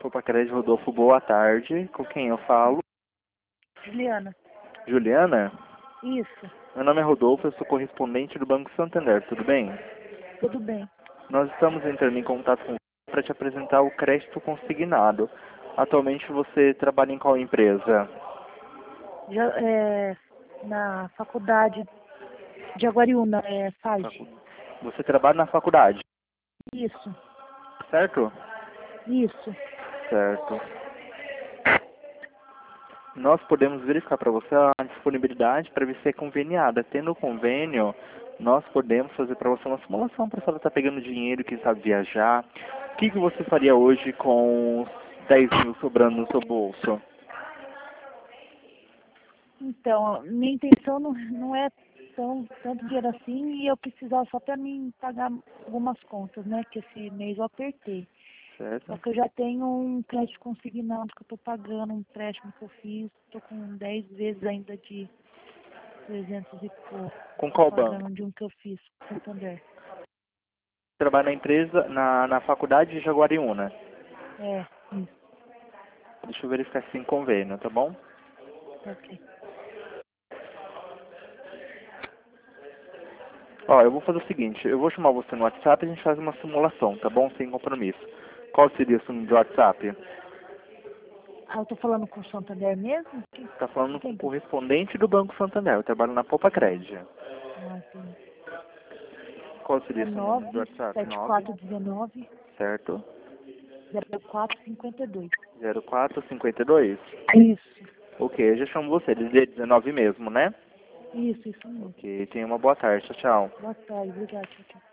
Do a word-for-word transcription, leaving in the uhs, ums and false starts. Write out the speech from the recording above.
Popacred Rodolfo, boa tarde. Com quem eu falo? Juliana. Juliana? Isso. Meu nome é Rodolfo, eu sou correspondente do Banco Santander, tudo bem? Tudo bem. Nós estamos entrando em contato com você para te apresentar o crédito consignado. Atualmente você trabalha em qual empresa? Já, é, na faculdade de Aguariúna, é F A G. Você trabalha na faculdade, Isso. certo? Isso. Certo. Nós podemos verificar para você a disponibilidade para ver se é conveniada. Tendo o convênio, nós podemos fazer para você uma simulação para saber se está pegando dinheiro, quem sabe viajar. O que, que você faria hoje com os dez mil sobrando no seu bolso? Então, minha intenção não, não é tão, tanto dinheiro assim e eu precisava só para mim pagar algumas contas, né? Que esse mês eu apertei. Certo? Só que eu já tenho um crédito consignado que eu estou pagando, um empréstimo que eu fiz, estou com dez vezes ainda de trezentos e pouco. Com qual Pagando banco? de um que eu fiz, Santander. Trabalha na empresa, na, na faculdade de Jaguariúna. É, isso, Deixa eu verificar se tem convênio, tá bom? ok. Ó, eu vou fazer o seguinte, eu vou chamar você no WhatsApp e a gente faz uma simulação, tá bom? Sem compromisso. Qual seria o seu número de WhatsApp? Ah, eu tô falando com o Santander mesmo? Que, Tá falando com o quem que... correspondente do Banco Santander, eu trabalho na Popacred. Ah, tem. Qual seria É o seu número de nove WhatsApp? sete nove, quatro um nove, certo? zero quatro cinco dois. zero quatro cinquenta e dois? Isso, Ok, eu já chamo você, desde dezenove mesmo, né? isso, isso mesmo. Ok, tenha uma boa tarde, tchau, tchau. Boa tarde, obrigada, tchau, tchau.